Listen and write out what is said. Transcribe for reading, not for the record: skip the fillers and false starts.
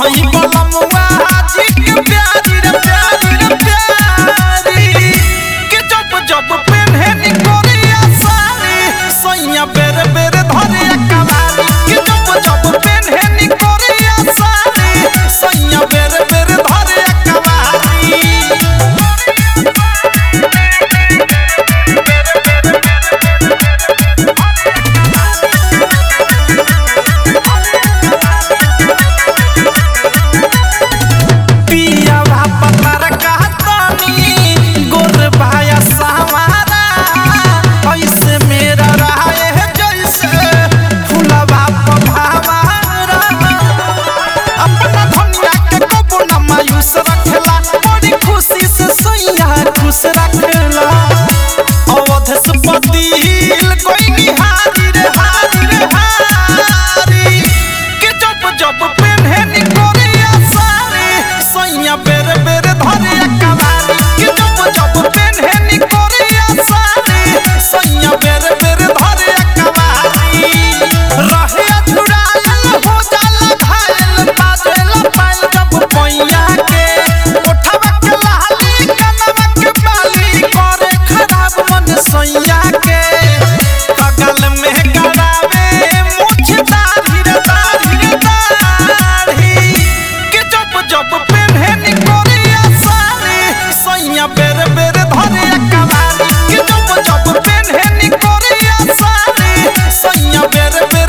हई बलमुआ जी के प्यारी रे प्यारी रे प्यारी के जब जब पेन्हे नी कोरिया साड़ी सैया बेर बेर धरे कवारी के जब जब पेन्हे नी कोरिया साड़ी सैया बेर बेर धरे कवारी खुश रखला अवधस पतिल कोई निहारी रे हारी रे हारी के जब जब पेन्हे नी कोरिया साड़ी सैया बेर बेर धरे कवारी के जब जब पेन्हे नी कोरिया साड़ी सैया बेर बेर धरे कवारी रहे अधुरायल हो जाला घायल बाजेला पायल जब पैया के उठवा के लहली कनवा के बाली करे खराब मन सैया के बगल में गड़ावे मुछ दाढ़ी रे दाढ़ी रे दाढ़ी के जब जब पेन्हे नी कोरिया साड़ी सैया बेर बेर धरे कवारी के जब जब पेन्हे नी कोरिया साड़ी सैया बेर बेर